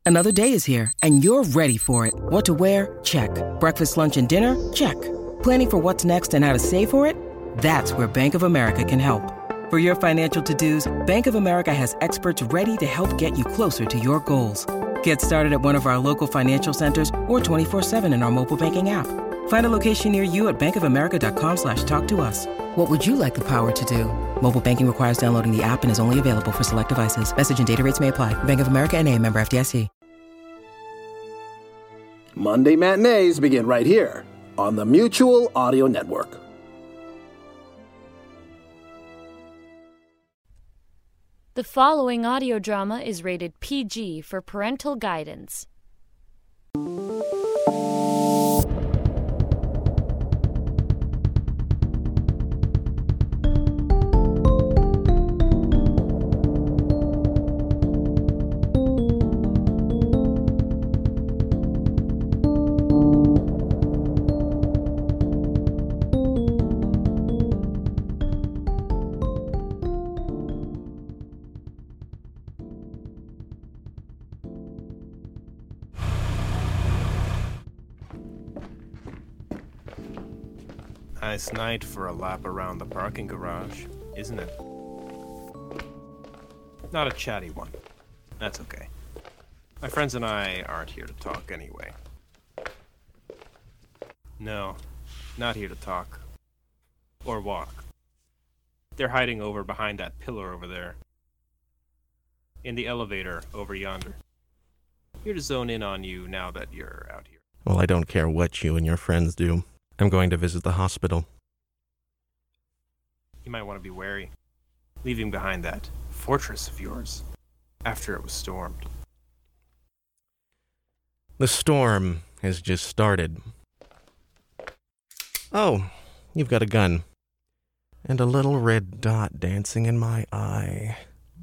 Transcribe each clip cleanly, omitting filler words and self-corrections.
Another day is here, and you're ready for it. What to wear? Check. Breakfast, lunch, and dinner? Check. Planning for what's next and how to save for it? That's where Bank of America can help. For your financial to-dos, Bank of America has experts ready to help get you closer to your goals. Get started at one of our local financial centers or 24/7 in our mobile banking app. Find a location near you at bankofamerica.com/talktous. What would you like the power to do? Mobile banking requires downloading the app and is only available for select devices. Message and data rates may apply. Bank of America N.A., member FDIC. Monday matinees begin right here on the Mutual Audio Network. The following audio drama is rated PG for parental guidance. Nice night for a lap around the parking garage, isn't it? Not a chatty one. That's okay. My friends and I aren't here to talk anyway. No, not here to talk. Or walk. They're hiding over behind that pillar over there. In the elevator over yonder. Here to zone in on you now that you're out here. Well, I don't care what you and your friends do. I'm going to visit the hospital. You might want to be wary, leaving behind that fortress of yours after it was stormed. The storm has just started. Oh, you've got a gun. And a little red dot dancing in my eye.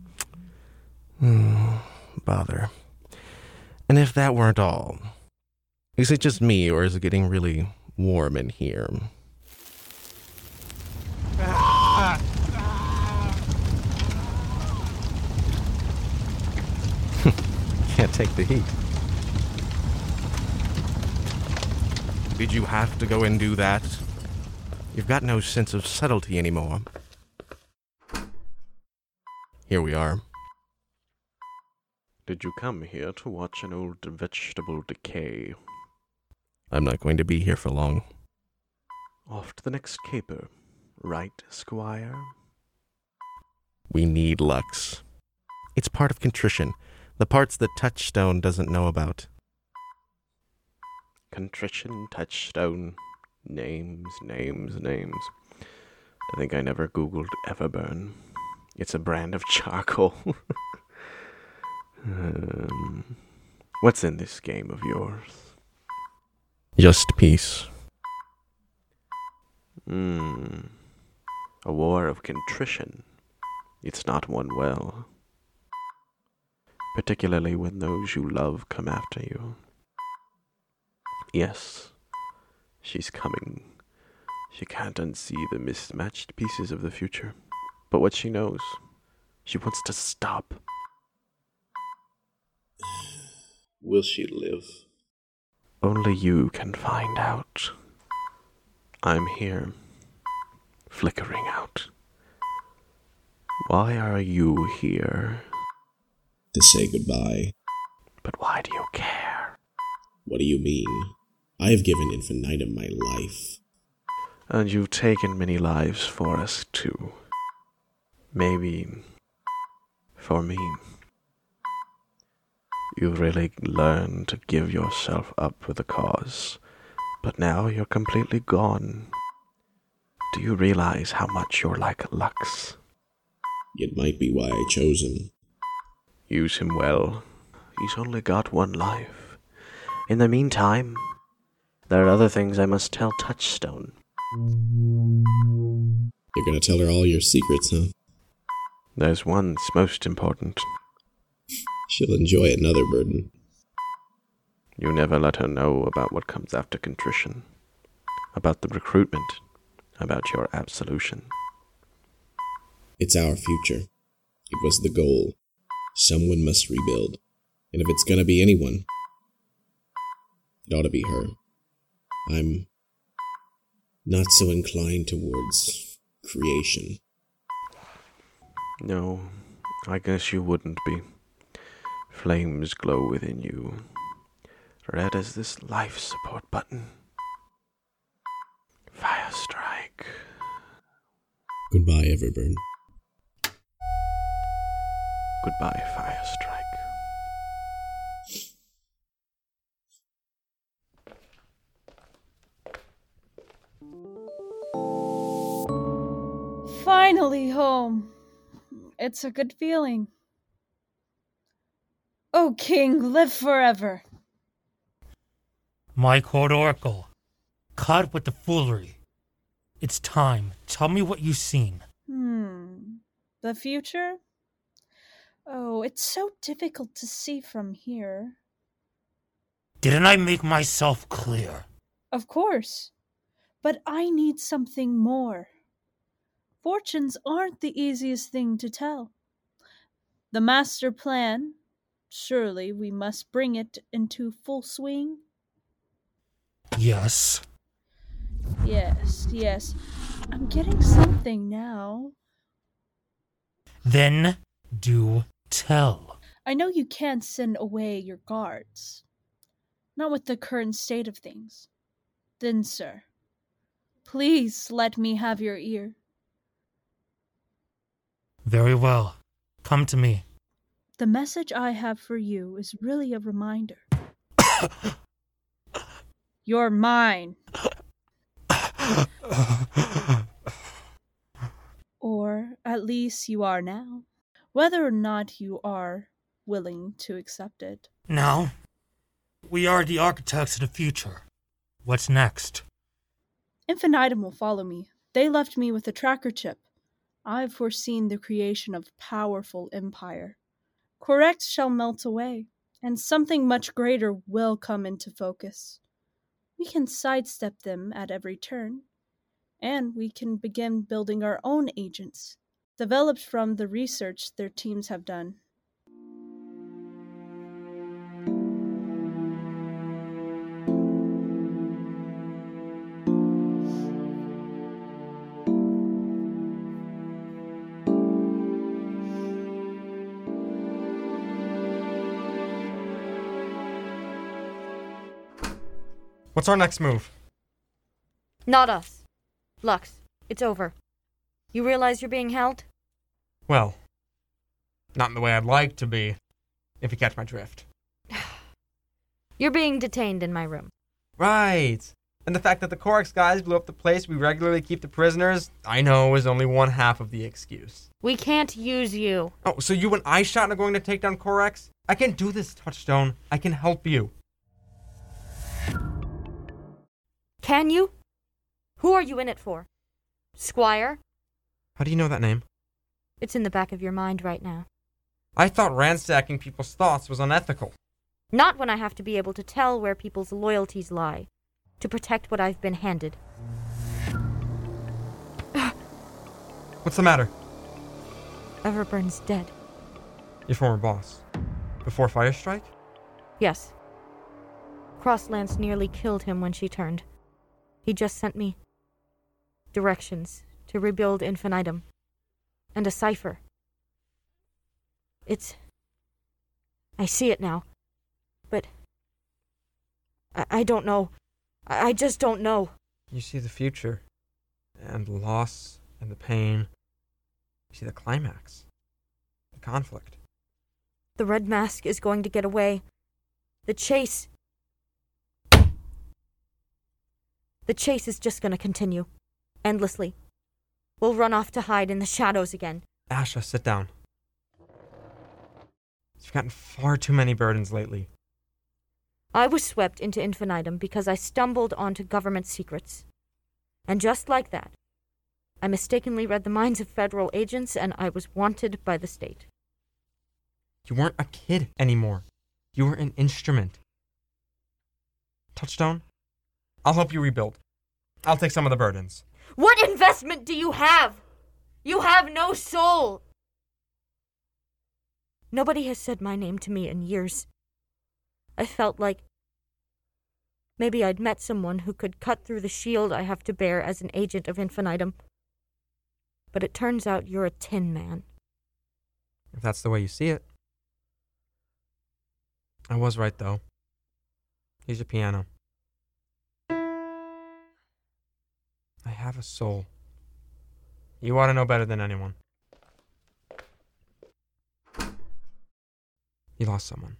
Bother. And if that weren't all, is it just me, or is it getting really warm in here? Can't take the heat. Did you have to go and do that? You've got no sense of subtlety anymore. Here we are. Did you come here to watch an old vegetable decay? I'm not going to be here for long. Off to the next caper, right, Squire? We need Lux. It's part of contrition, the parts that Touchstone doesn't know about. Contrition, Touchstone, names. I think I never Googled Everburn. It's a brand of charcoal. What's in this game of yours? Just peace. A war of contrition. It's not won well. Particularly when those you love come after you. Yes, she's coming. She can't unsee the mismatched pieces of the future. But what she knows, she wants to stop. Will she live? Only you can find out. I'm here, flickering out. Why are you here? To say goodbye. But why do you care? What do you mean? I have given infinitum my life. And you've taken many lives for us, too. Maybe for me. You've really learned to give yourself up for the cause, but now you're completely gone. Do you realize how much you're like Lux? It might be why I chose him. Use him well. He's only got one life. In the meantime, there are other things I must tell Touchstone. You're gonna tell her all your secrets, huh? There's one that's most important. She'll enjoy another burden. You never let her know about what comes after contrition. About the recruitment. About your absolution. It's our future. It was the goal. Someone must rebuild. And if it's gonna be anyone, it ought to be her. I'm not so inclined towards creation. No, I guess you wouldn't be. Flames glow within you, red as this life support button. Fire strike. Goodbye, Everburn. Goodbye, Fire Strike. Finally home. It's a good feeling. O King, live forever. My court oracle, cut with the foolery. It's time. Tell me what you've seen. The future? Oh, it's so difficult to see from here. Didn't I make myself clear? Of course. But I need something more. Fortunes aren't the easiest thing to tell. The master plan, surely we must bring it into full swing? Yes. Yes. I'm getting something now. Then do tell. I know you can't send away your guards. Not with the current state of things. Then, sir, please let me have your ear. Very well. Come to me. The message I have for you is really a reminder. You're mine. Or at least you are now. Whether or not you are willing to accept it. Now, we are the architects of the future. What's next? Infinitum will follow me. They left me with a tracker chip. I've foreseen the creation of powerful empire. Correct shall melt away, and something much greater will come into focus. We can sidestep them at every turn, and we can begin building our own agents, developed from the research their teams have done. What's our next move? Not us. Lux, it's over. You realize you're being held? Well, not in the way I'd like to be, if you catch my drift. You're being detained in my room. Right. And the fact that the Corax guys blew up the place we regularly keep the prisoners, I know is only one half of the excuse. We can't use you. Oh, so you and Eyeshot are going to take down Corax? I can do this, Touchstone. I can help you. Can you? Who are you in it for? Squire? How do you know that name? It's in the back of your mind right now. I thought ransacking people's thoughts was unethical. Not when I have to be able to tell where people's loyalties lie, to protect what I've been handed. What's the matter? Everburn's dead. Your former boss. Before Firestrike? Yes. Crosslance nearly killed him when she turned. He just sent me directions to rebuild Infinitum and a cipher. I see it now, but I don't know. I just don't know. You see the future, and the loss, and the pain. You see the climax, the conflict. The Red Mask is going to get away. The chase is just going to continue. Endlessly. We'll run off to hide in the shadows again. Asha, sit down. You've gotten far too many burdens lately. I was swept into Infinitum because I stumbled onto government secrets. And just like that, I mistakenly read the minds of federal agents and I was wanted by the state. You weren't a kid anymore. You were an instrument. Touchstone, I'll help you rebuild. I'll take some of the burdens. What investment do you have? You have no soul. Nobody has said my name to me in years. I felt like maybe I'd met someone who could cut through the shield I have to bear as an agent of Infinitum. But it turns out you're a Tin Man. If that's the way you see it. I was right, though. Here's your piano. I have a soul. You ought to know better than anyone. You lost someone.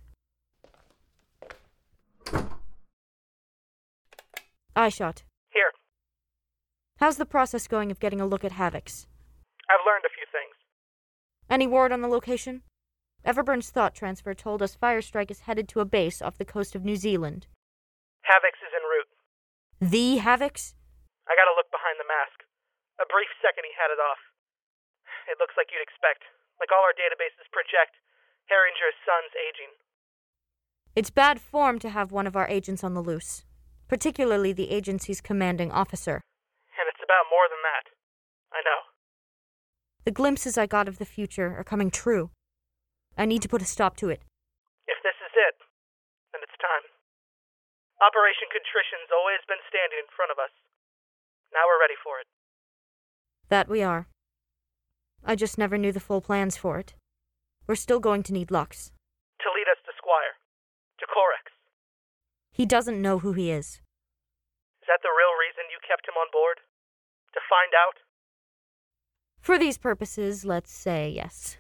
Eyeshot. Here. How's the process going of getting a look at Havix? I've learned a few things. Any word on the location? Everburn's thought transfer told us Firestrike is headed to a base off the coast of New Zealand. Havix is en route. The Havix? I got a look behind the mask. A brief second he had it off. It looks like you'd expect. Like all our databases project, Herringer's son's aging. It's bad form to have one of our agents on the loose. Particularly the agency's commanding officer. And it's about more than that. I know. The glimpses I got of the future are coming true. I need to put a stop to it. If this is it, then it's time. Operation Contrition's always been standing in front of us. Now we're ready for it. That we are. I just never knew the full plans for it. We're still going to need Lux. To lead us to Squire. To Corex. He doesn't know who he is. Is that the real reason you kept him on board? To find out? For these purposes, let's say yes.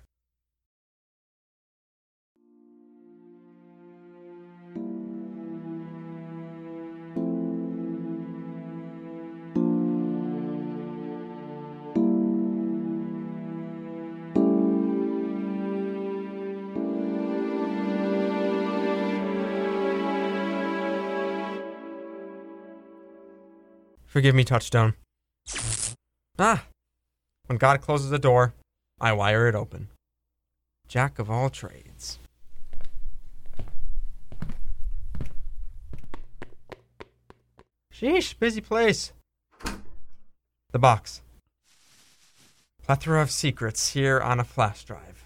Forgive me, Touchstone. When God closes a door, I wire it open. Jack of all trades. Sheesh, busy place. The box. Plethora of secrets here on a flash drive.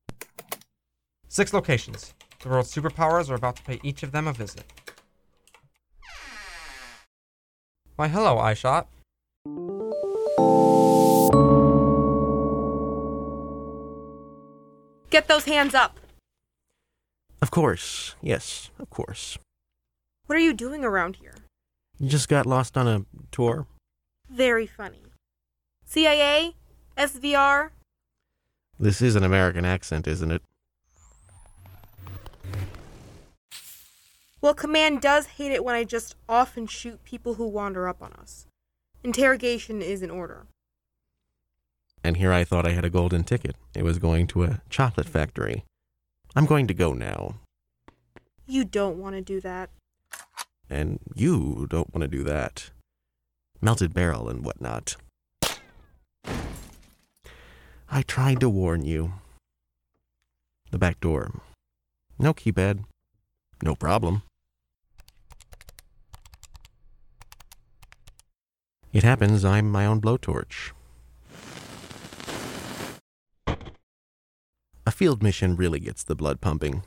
6 locations. The world's superpowers are about to pay each of them a visit. Why, hello, Eyeshot. Get those hands up. Of course. Yes, of course. What are you doing around here? You just got lost on a tour? Very funny. CIA? SVR? This is an American accent, isn't it? Well, Command does hate it when I just often shoot people who wander up on us. Interrogation is in order. And here I thought I had a golden ticket. It was going to a chocolate factory. I'm going to go now. You don't want to do that. And you don't want to do that. Melted barrel and whatnot. I tried to warn you. The back door. No keypad. No problem. It happens I'm my own blowtorch. A field mission really gets the blood pumping.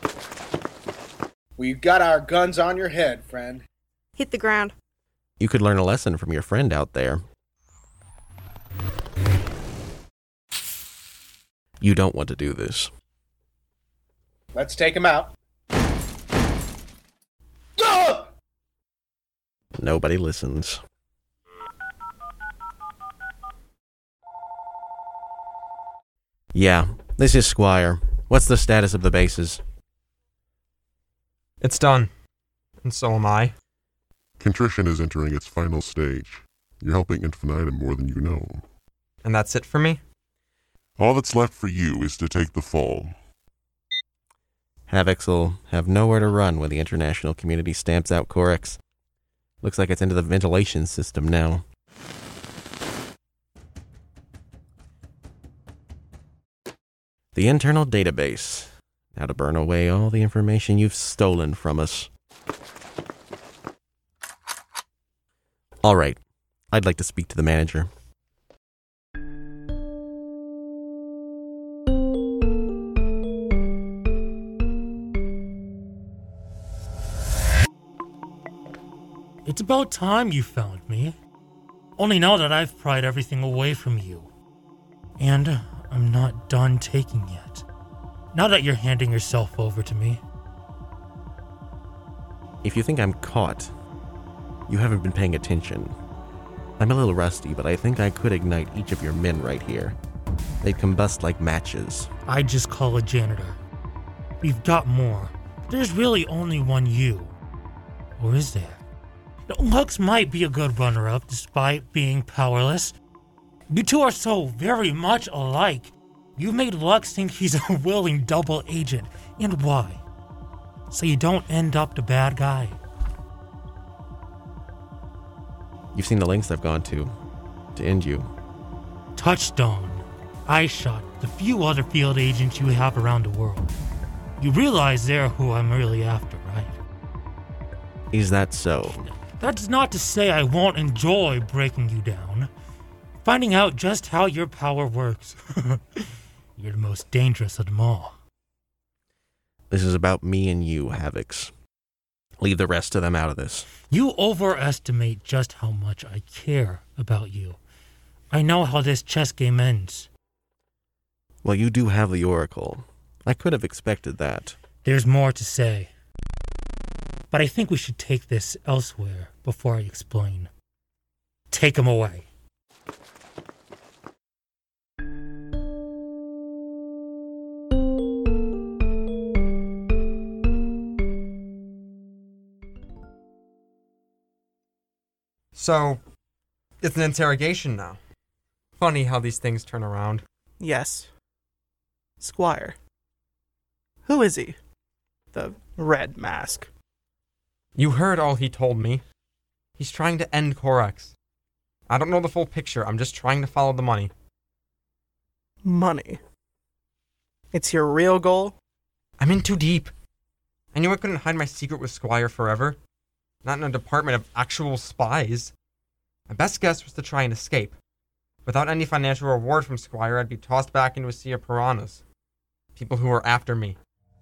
We've got our guns on your head, friend. Hit the ground. You could learn a lesson from your friend out there. You don't want to do this. Let's take him out. Nobody listens. Yeah, this is Squire. What's the status of the bases? It's done. And so am I. Contrition is entering its final stage. You're helping Infinitum more than you know. And that's it for me? All that's left for you is to take the fall. Havix will have nowhere to run when the international community stamps out Corex. Looks like it's into the ventilation system now. The internal database. Now to burn away all the information you've stolen from us. All right. I'd like to speak to the manager. It's about time you found me. Only now that I've pried everything away from you. And I'm not done taking yet. Now that you're handing yourself over to me. If you think I'm caught, you haven't been paying attention. I'm a little rusty, but I think I could ignite each of your men right here. They'd combust like matches. I'd just call a janitor. We've got more. There's really only one you. Or is there? Lux might be a good runner-up despite being powerless. You two are so very much alike. You've made Lux think he's a willing double agent. And why? So you don't end up the bad guy. You've seen the lengths I've gone to end you. Touchstone, Eyeshot, the few other field agents you have around the world. You realize they're who I'm really after, right? Is that so? That's not to say I won't enjoy breaking you down. Finding out just how your power works. You're the most dangerous of them all. This is about me and you, Havix. Leave the rest of them out of this. You overestimate just how much I care about you. I know how this chess game ends. Well, you do have the Oracle. I could have expected that. There's more to say. But I think we should take this elsewhere before I explain. Take him away. So, it's an interrogation now. Funny how these things turn around. Yes. Squire. Who is he? The Red Mask. You heard all he told me. He's trying to end Corex. I don't know the full picture, I'm just trying to follow the money. Money? It's your real goal? I'm in too deep. I knew I couldn't hide my secret with Squire forever. Not in a department of actual spies. My best guess was to try and escape. Without any financial reward from Squire, I'd be tossed back into a sea of piranhas. People who were after me.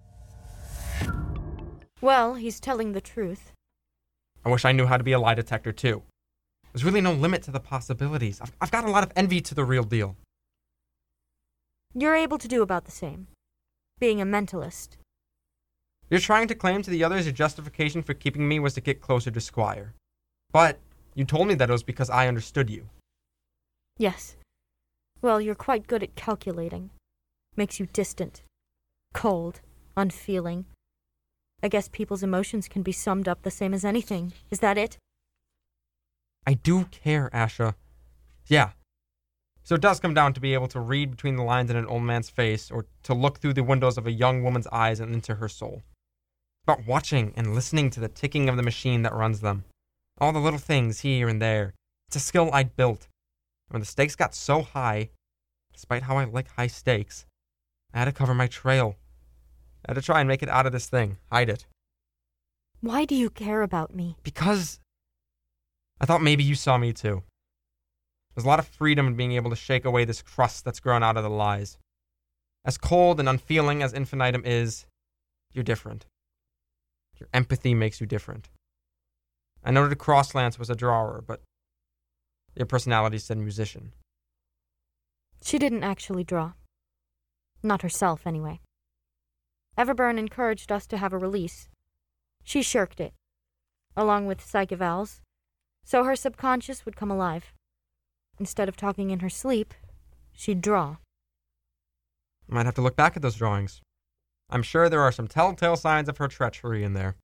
Well, he's telling the truth. I wish I knew how to be a lie detector, too. There's really no limit to the possibilities. I've got a lot of envy to the real deal. You're able to do about the same. Being a mentalist. You're trying to claim to the others your justification for keeping me was to get closer to Squire. But you told me that it was because I understood you. Yes. Well, you're quite good at calculating. Makes you distant. Cold. Unfeeling. I guess people's emotions can be summed up the same as anything. Is that it? I do care, Asha. Yeah. So it does come down to be able to read between the lines in an old man's face, or to look through the windows of a young woman's eyes and into her soul. About watching and listening to the ticking of the machine that runs them. All the little things here and there. It's a skill I'd built. When the stakes got so high, despite how I like high stakes, I had to cover my trail. I had to try and make it out of this thing, hide it. Why do you care about me? Because I thought maybe you saw me too. There's a lot of freedom in being able to shake away this crust that's grown out of the lies. As cold and unfeeling as Infinitum is, you're different. Your empathy makes you different. I noted Crosslance was a drawer, but your personality said musician. She didn't actually draw. Not herself, anyway. Everburn encouraged us to have a release. She shirked it, along with psych evals, so her subconscious would come alive. Instead of talking in her sleep, she'd draw. I might have to look back at those drawings. I'm sure there are some telltale signs of her treachery in there.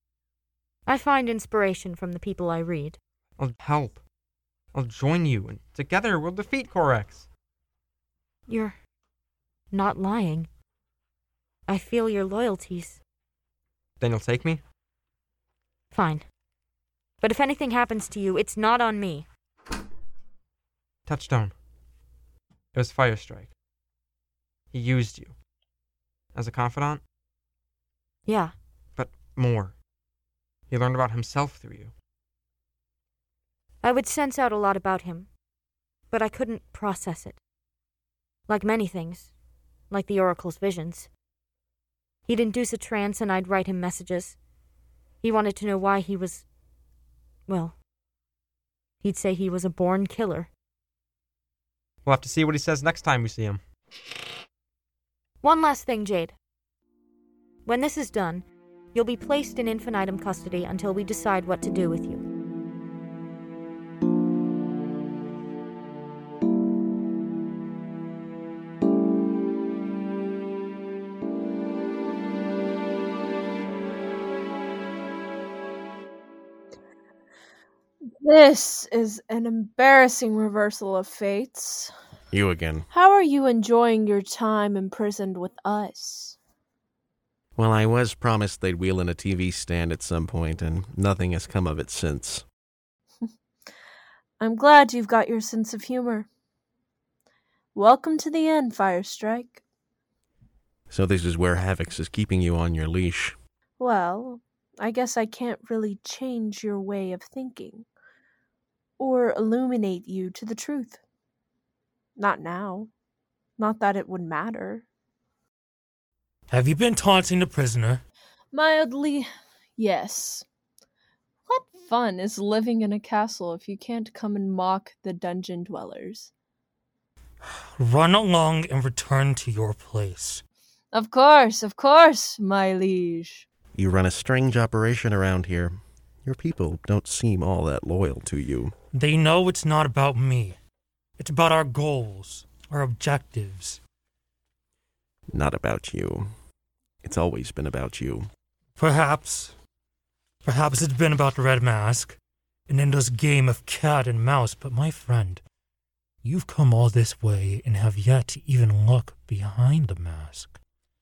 I find inspiration from the people I read. I'll help. I'll join you, and together we'll defeat Corex. You're not lying. I feel your loyalties. Then you'll take me? Fine. But if anything happens to you, it's not on me. Touchstone. It was Firestrike. He used you. As a confidant? Yeah. But more. He learned about himself through you. I would sense out a lot about him, but I couldn't process it. Like many things. Like the Oracle's visions. He'd induce a trance and I'd write him messages. He wanted to know why he was Well, he'd say he was a born killer. We'll have to see what he says next time we see him. One last thing, Jade. When this is done, you'll be placed in infinitum custody until we decide what to do with you. This is an embarrassing reversal of fates. You again. How are you enjoying your time imprisoned with us? Well, I was promised they'd wheel in a TV stand at some point, and nothing has come of it since. I'm glad you've got your sense of humor. Welcome to the end, Firestrike. So this is where Havix is keeping you on your leash. Well, I guess I can't really change your way of thinking. Or illuminate you to the truth. Not now. Not that it would matter. Have you been taunting the prisoner? Mildly, yes. What fun is living in a castle if you can't come and mock the dungeon dwellers? Run along and return to your place. Of course, my liege. You run a strange operation around here. Your people don't seem all that loyal to you. They know it's not about me. It's about our goals, our objectives. Not about you. It's always been about you. Perhaps it's been about the Red Mask, an endless game of cat and mouse, but my friend, you've come all this way and have yet to even look behind the mask.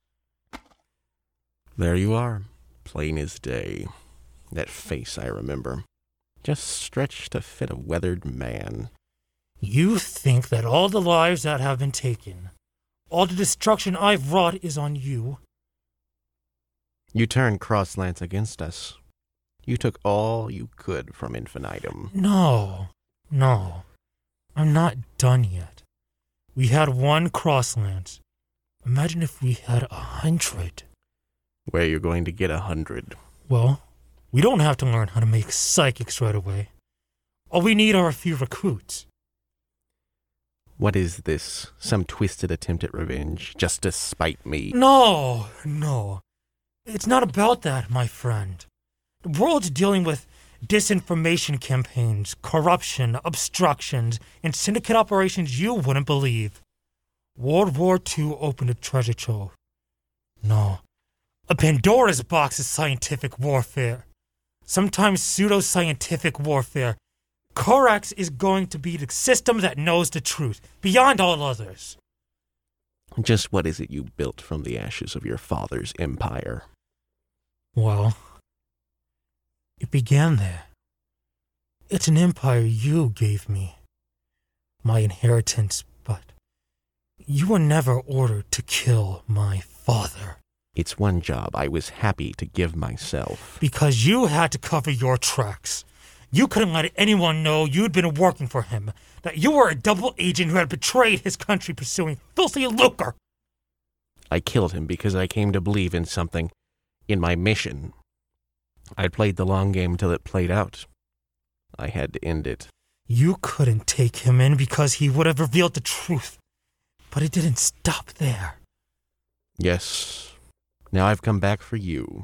There you are, plain as day. That face I remember. Just stretched to fit a weathered man. You think that all the lives that have been taken, all the destruction I've wrought is on you? You turned Crosslance against us. You took all you could from Infinitum. No. I'm not done yet. We had 1 Crosslance. Imagine if we had 100. Where you're going to get 100. Well, we don't have to learn how to make psychics right away. All we need are a few recruits. What is this? Some twisted attempt at revenge, just to spite me? No. It's not about that, my friend. The world's dealing with disinformation campaigns, corruption, obstructions, and syndicate operations you wouldn't believe. World War II opened a treasure trove. No. A Pandora's box is scientific warfare. Sometimes pseudo-scientific warfare. Corax is going to be the system that knows the truth, beyond all others. Just what is it you built from the ashes of your father's empire? Well, it began there. It's an empire you gave me. My inheritance, but you were never ordered to kill my father. It's one job I was happy to give myself. Because you had to cover your tracks. You couldn't let anyone know you'd been working for him, that you were a double agent who had betrayed his country pursuing filthy lucre. I killed him because I came to believe in something, in my mission. I played the long game till it played out. I had to end it. You couldn't take him in because he would have revealed the truth. But it didn't stop there. Yes. Now I've come back for you.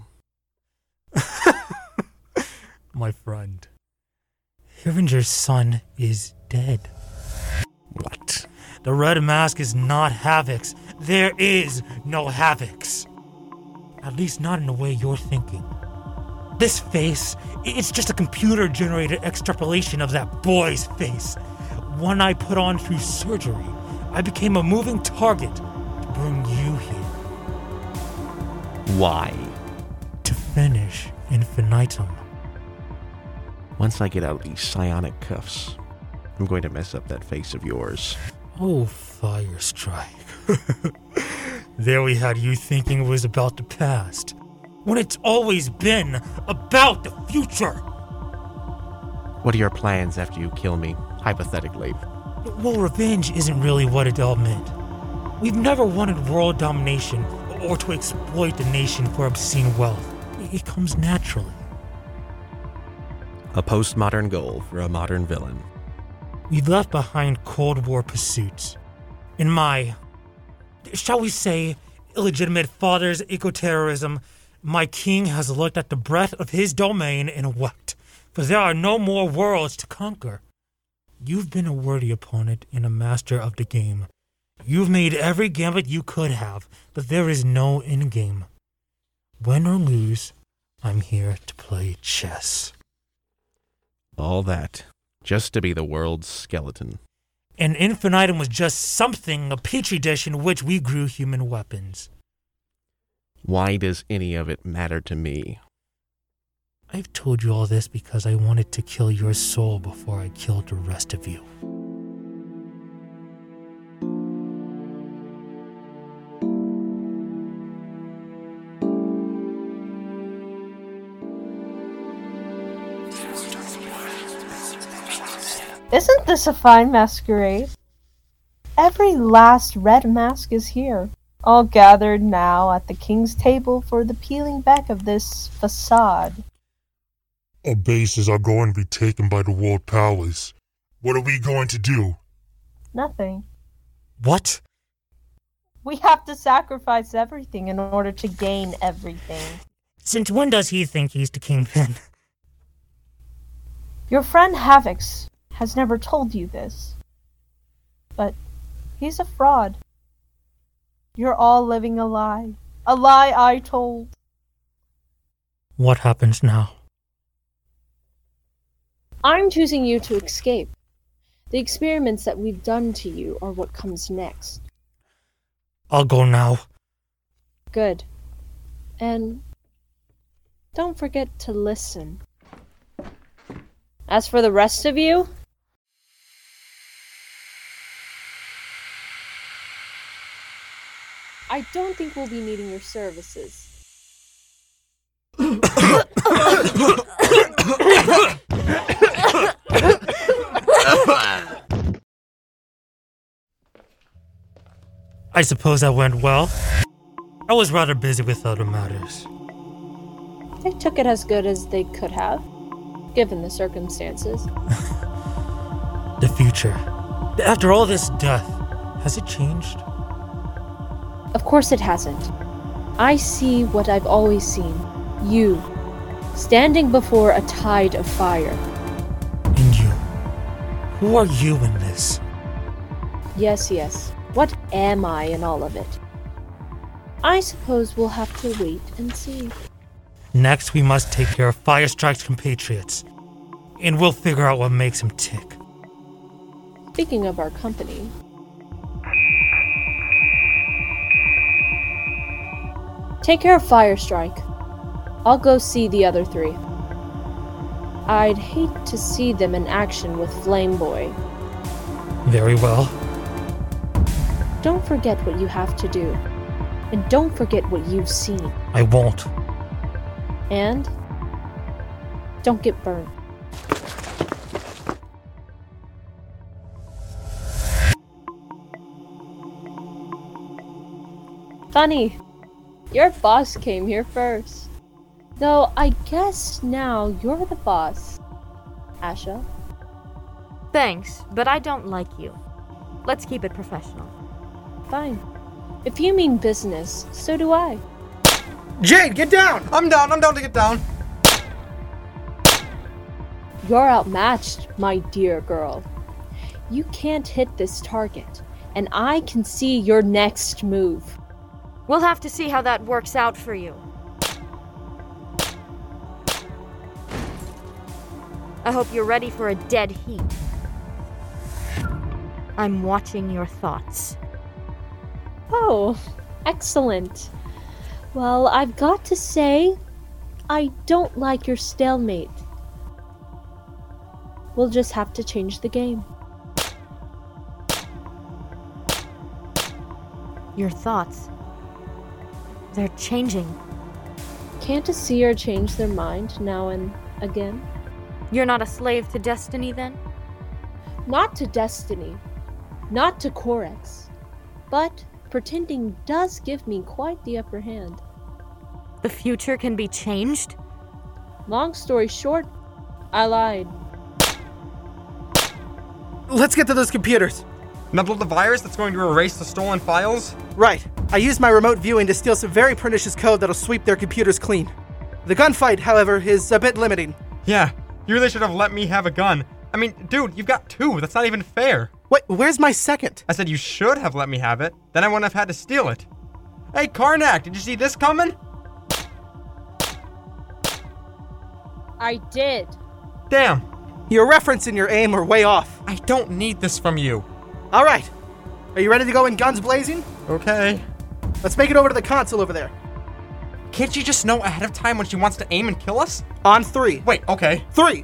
My friend, Herringer's son is dead. What? The Red Mask is not Havix. There is no Havix. At least not in the way you're thinking. This face, it's just a computer-generated extrapolation of that boy's face. One I put on through surgery. I became a moving target to bring you here. Why? To finish Infinitum. Once I get out of these psionic cuffs, I'm going to mess up that face of yours. Oh, Firestrike. There we had you thinking it was about the past, when it's always been about the future. What are your plans after you kill me, hypothetically? Well, revenge isn't really what it all meant. We've never wanted world domination or to exploit the nation for obscene wealth. It comes naturally. A postmodern goal for a modern villain. We left behind Cold War pursuits. In my, shall we say, illegitimate father's eco-terrorism, my king has looked at the breadth of his domain and wept, for there are no more worlds to conquer. You've been a worthy opponent and a master of the game. You've made every gambit you could have, but there is no endgame. Win or lose, I'm here to play chess. All that, just to be the world's skeleton. And Infinitum was just something, a petri dish in which we grew human weapons. Why does any of it matter to me? I've told you all this because I wanted to kill your soul before I killed the rest of you. Isn't this a fine masquerade? Every last red mask is here, all gathered now at the king's table for the peeling back of this facade. Our bases are going to be taken by the World Palace. What are we going to do? Nothing. What? We have to sacrifice everything in order to gain everything. Since when does he think he's the kingpin? Your friend Havix has never told you this, but he's a fraud. You're all living a lie I told. What happens now? I'm choosing you to escape. The experiments that we've done to you are what comes next. I'll go now. Good. And don't forget to listen. As for the rest of you, I don't think we'll be needing your services. I suppose that went well. I was rather busy with other matters. They took it as good as they could have, given the circumstances. The future. After all this death, has it changed? Of course it hasn't. I see what I've always seen. You, standing before a tide of fire. And you? Who are you in this? Yes. What am I in all of it? I suppose we'll have to wait and see. Next, we must take care of Firestrike's compatriots. And we'll figure out what makes him tick. Speaking of our company... Take care of Firestrike. I'll go see the other three. I'd hate to see them in action with Flameboy. Very well. Don't forget what you have to do. And don't forget what you've seen. I won't. And don't get burned. Funny. Your boss came here first. Though I guess now you're the boss. Asha? Thanks, but I don't like you. Let's keep it professional. Fine. If you mean business, so do I. Jade, get down! I'm down to get down. You're outmatched, my dear girl. You can't hit this target, and I can see your next move. We'll have to see how that works out for you. I hope you're ready for a dead heat. I'm watching your thoughts. Oh, excellent. Well, I've got to say, I don't like your stalemate. We'll just have to change the game. Your thoughts. They're changing. Can't a seer change their mind now and again? You're not a slave to destiny, then? Not to destiny. Not to Corex. But pretending does give me quite the upper hand. The future can be changed? Long story short, I lied. Let's get to those computers. Upload the virus that's going to erase the stolen files? Right. I used my remote viewing to steal some very pernicious code that'll sweep their computers clean. The gunfight, however, is a bit limiting. Yeah, you really should have let me have a gun. I mean, dude, you've got 2. That's not even fair. Wait, where's my second? I said you should have let me have it. Then I wouldn't have had to steal it. Hey, Karnak, did you see this coming? I did. Damn. Your reference and your aim were way off. I don't need this from you. All right. Are you ready to go in guns blazing? Okay. Let's make it over to the console over there. Can't you just know ahead of time when she wants to aim and kill us? On 3. Wait, okay. 3.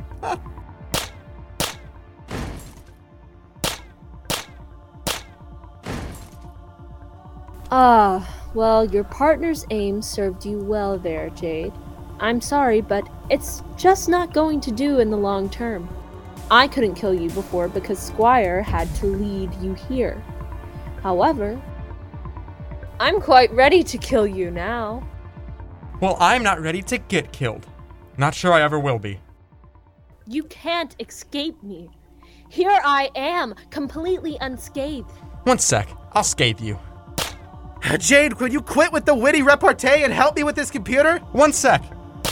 Well, your partner's aim served you well there, Jade. I'm sorry, but it's just not going to do in the long term. I couldn't kill you before because Squire had to lead you here. However, I'm quite ready to kill you now. Well, I'm not ready to get killed. Not sure I ever will be. You can't escape me. Here I am, completely unscathed. One sec, I'll scathe you. Jade, could you quit with the witty repartee and help me with this computer? One sec.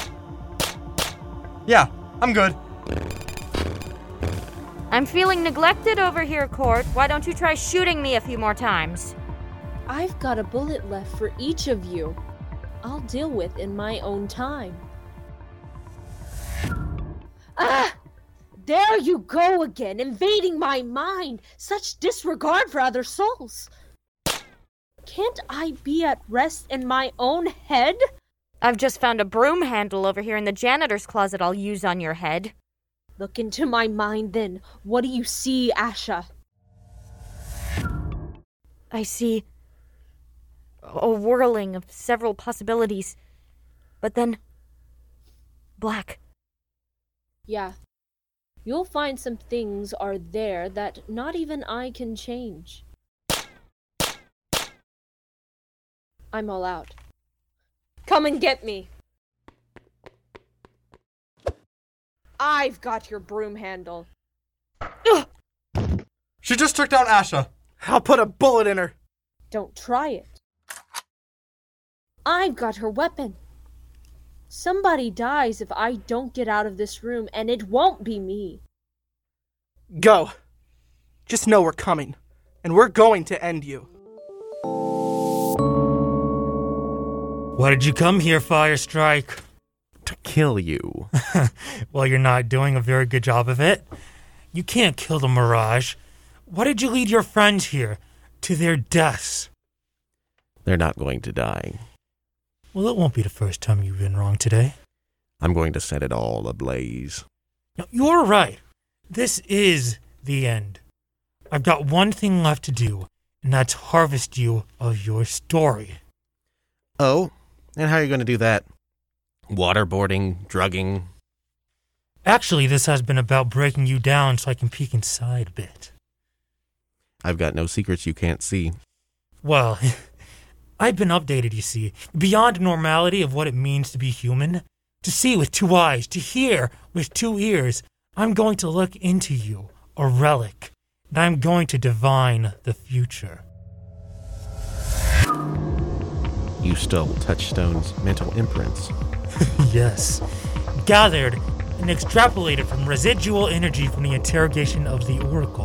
Yeah, I'm good. I'm feeling neglected over here, Court. Why don't you try shooting me a few more times? I've got a bullet left for each of you. I'll deal with in my own time. Ah! There you go again, invading my mind! Such disregard for other souls! Can't I be at rest in my own head? I've just found a broom handle over here in the janitor's closet I'll use on your head. Look into my mind then. What do you see, Asha? I see a whirling of several possibilities, but then black. Yeah. You'll find some things are there that not even I can change. I'm all out. Come and get me. I've got your broom handle. Ugh. She just took down Asha. I'll put a bullet in her. Don't try it. I've got her weapon. Somebody dies if I don't get out of this room, and it won't be me. Go. Just know we're coming, and we're going to end you. Why did you come here, Firestrike? To kill you. Well, you're not doing a very good job of it. You can't kill the Mirage. Why did you lead your friends here to their deaths? They're not going to die. Well, it won't be the first time you've been wrong today. I'm going to set it all ablaze. Now, you're right. This is the end. I've got one thing left to do, and that's harvest you of your story. Oh? And how are you going to do that? Waterboarding, drugging? Actually, this has been about breaking you down so I can peek inside a bit. I've got no secrets you can't see. Well, I've been updated, you see, beyond normality of what it means to be human. To see with 2 eyes, to hear with 2 ears. I'm going to look into you, a relic, and I'm going to divine the future. You stole Touchstone's mental imprints. Yes. Gathered and extrapolated from residual energy from the interrogation of the Oracle.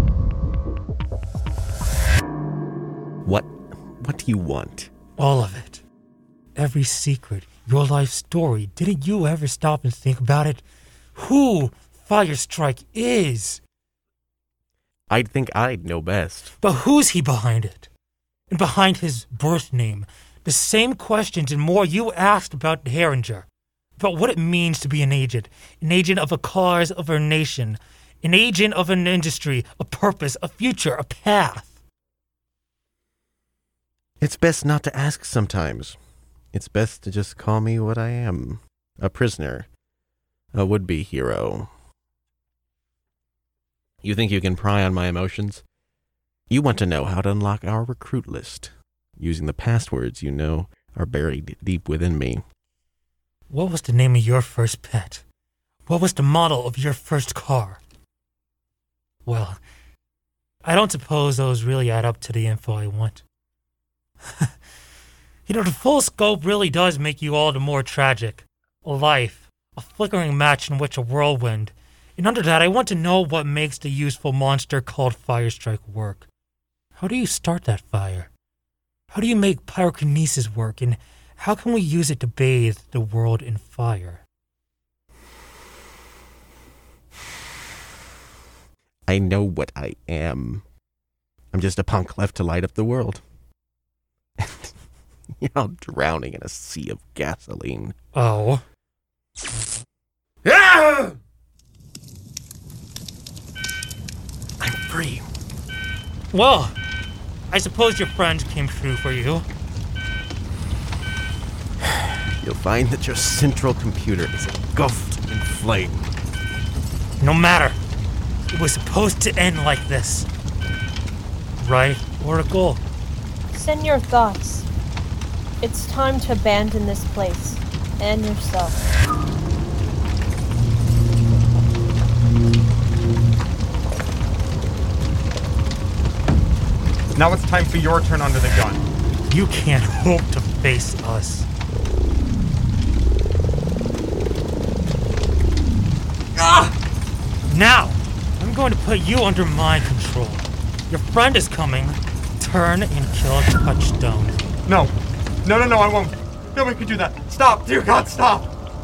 What do you want? All of it. Every secret, your life story. Didn't you ever stop and think about it? Who Firestrike is? I'd think I'd know best. But who's he behind it? And behind his birth name? The same questions and more you asked about Herringer. About what it means to be an agent of a cause of our nation, an agent of an industry, a purpose, a future, a path. It's best not to ask sometimes. It's best to just call me what I am. A prisoner. A would-be hero. You think you can pry on my emotions? You want to know how to unlock our recruit list, using the passwords you know are buried deep within me. What was the name of your first pet? What was the model of your first car? Well, I don't suppose those really add up to the info I want. The full scope really does make you all the more tragic. A life, a flickering match in which a whirlwind. And under that, I want to know what makes the useful monster called Firestrike work. How do you start that fire? How do you make pyrokinesis work, and how can we use it to bathe the world in fire? I know what I am. I'm just a punk left to light up the world. You're all drowning in a sea of gasoline. Oh. Ah! I'm free. Well, I suppose your friends came through for you. You'll find that your central computer is engulfed in flame. No matter. It was supposed to end like this. Right, Oracle? Send your thoughts. It's time to abandon this place. And yourself. Now it's time for your turn under the gun. You can't hope to face us. Now, I'm going to put you under my control. Your friend is coming. Turn and kill Touchstone. No, I won't. Nobody could do that. Stop! Dear God, stop!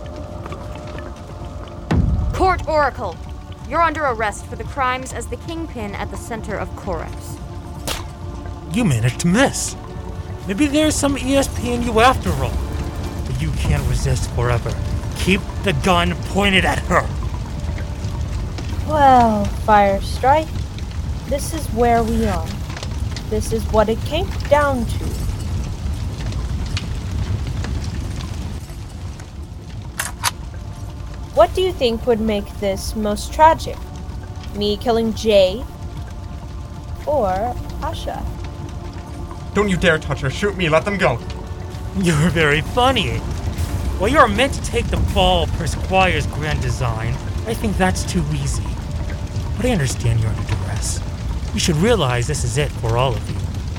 Court Oracle, you're under arrest for the crimes as the kingpin at the center of Corex. You managed to miss. Maybe there's some ESP in you after all. But you can't resist forever. Keep the gun pointed at her. Well, Firestrike, this is where we are. This is what it came down to. What do you think would make this most tragic? Me killing Jade? Or Asha? Don't you dare touch her. Shoot me. Let them go. You're very funny. Well, you're meant to take the fall per Squire's grand design. I think that's too easy. But I understand you're under duress. You should realize this is it for all of you.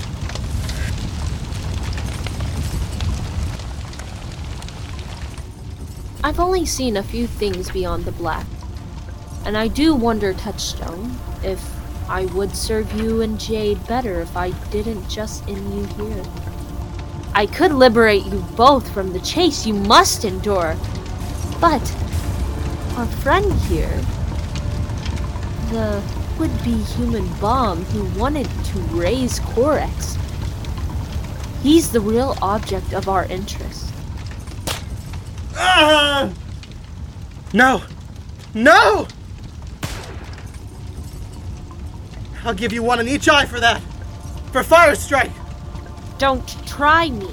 I've only seen a few things beyond the black. And I do wonder, Touchstone, if I would serve you and Jade better if I didn't just end you here. I could liberate you both from the chase you must endure. But our friend here, the would-be human bomb who wanted to raise Corex, he's the real object of our interest. No! No! I'll give you one in each eye for that! For Firestrike! Don't try me.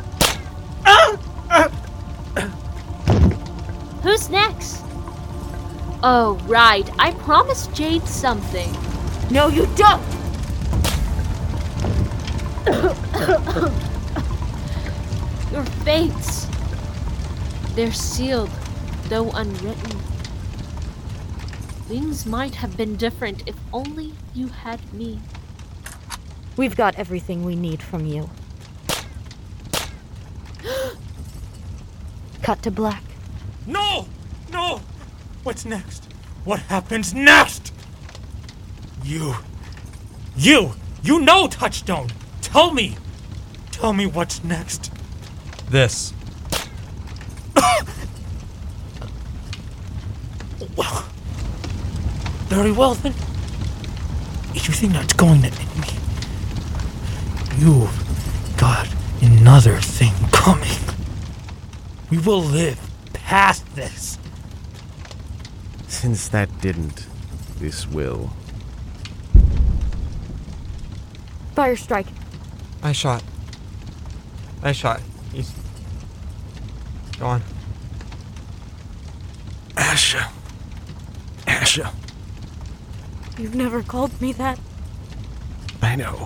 Who's next? Oh, right. I promised Jade something. No, you don't! Your fates. They're sealed, though unwritten. Things might have been different if only you had me. We've got everything we need from you. Cut to black. No! No! What's next? What happens next? You know Touchstone! Tell me what's next. This. Well, very well then. If you think that's going to end me, you've got another thing coming. We will live past this. Since that didn't, this will. Firestrike. I shot. He's gone. Asha. You've never called me that. I know.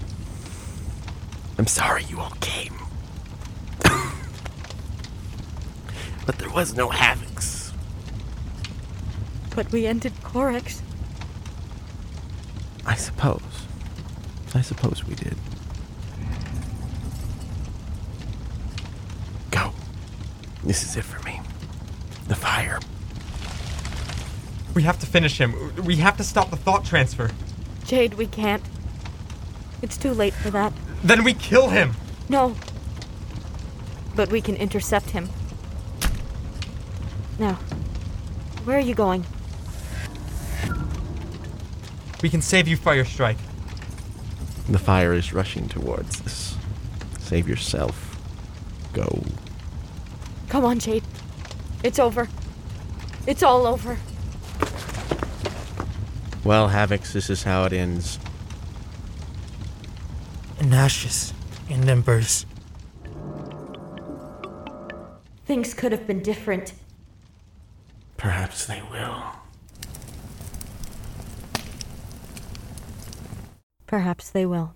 I'm sorry you all came. But there was no Havocs. But we ended Corex. I suppose we did. Go. This is it for me. The fire. We have to finish him. We have to stop the thought transfer. Jade, we can't. It's too late for that. Then we kill him! No. But we can intercept him. Now, where are you going? We can save you, Firestrike. The fire is rushing towards us. Save yourself. Go. Come on, Jade. It's over. It's all over. Well, Havix, this is how it ends. In ashes, in embers. Things could have been different. Perhaps they will. Perhaps they will.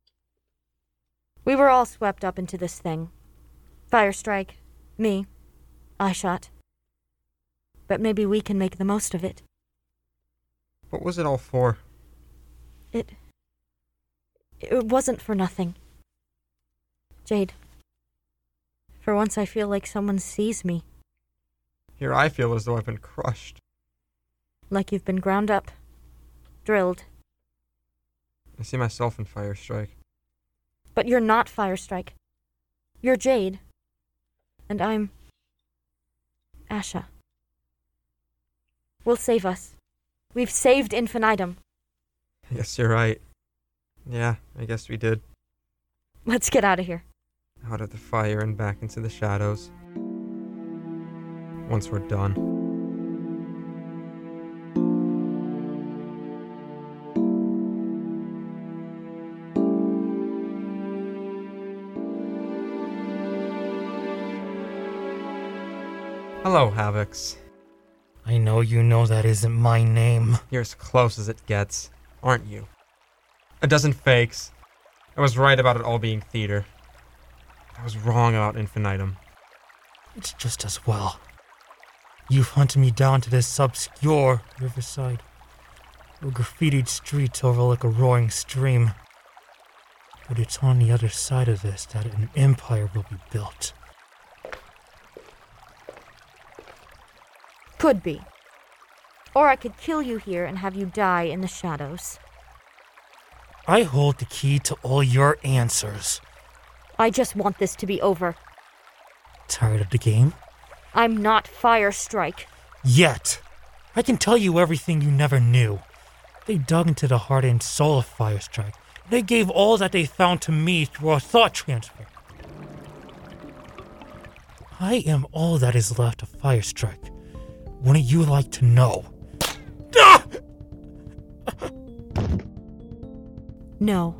We were all swept up into this thing. Firestrike, me, Eyeshot. But maybe we can make the most of it. What was it all for? It wasn't for nothing. Jade, for once I feel like someone sees me. Here I feel as though I've been crushed. Like you've been ground up, drilled. I see myself in Firestrike. But you're not Firestrike. You're Jade. And I'm Asha. Will save us. We've saved Infinitum. I guess you're right. Yeah, I guess we did. Let's get out of here. Out of the fire and back into the shadows. Once we're done. Hello, Havix. I know you know that isn't my name. You're as close as it gets, aren't you? A dozen fakes. I was right about it all being theater. I was wrong about Infinitum. It's just as well. You've hunted me down to this obscure riverside, where graffitied streets overlook a roaring stream. But it's on the other side of this that an empire will be built. Could be. Or I could kill you here and have you die in the shadows. I hold the key to all your answers. I just want this to be over. Tired of the game? I'm not Firestrike. Yet. I can tell you everything you never knew. They dug into the heart and soul of Firestrike. They gave all that they found to me through a thought transfer. I am all that is left of Firestrike. Wouldn't you like to know? No.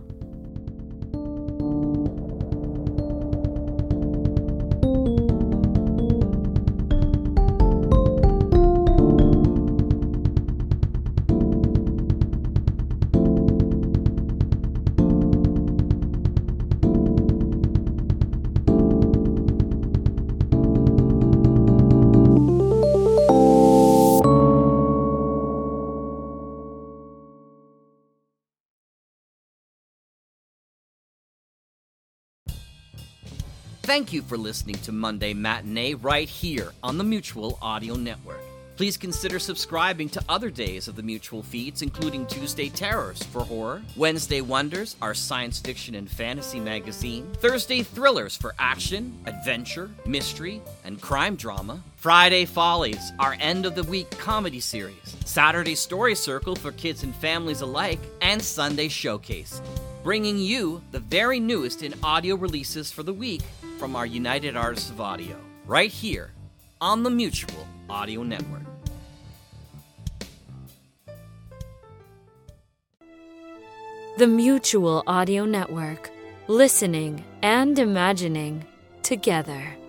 Thank you for listening to Monday Matinee right here on the Mutual Audio Network. Please consider subscribing to other days of the Mutual feeds, including Tuesday Terrors for horror, Wednesday Wonders, our science fiction and fantasy magazine, Thursday Thrillers for action, adventure, mystery, and crime drama, Friday Follies, our end-of-the-week comedy series, Saturday Story Circle for kids and families alike, and Sunday Showcase, bringing you the very newest in audio releases for the week from our United Artists of Audio, right here on the Mutual Audio Network. The Mutual Audio Network. Listening and imagining together.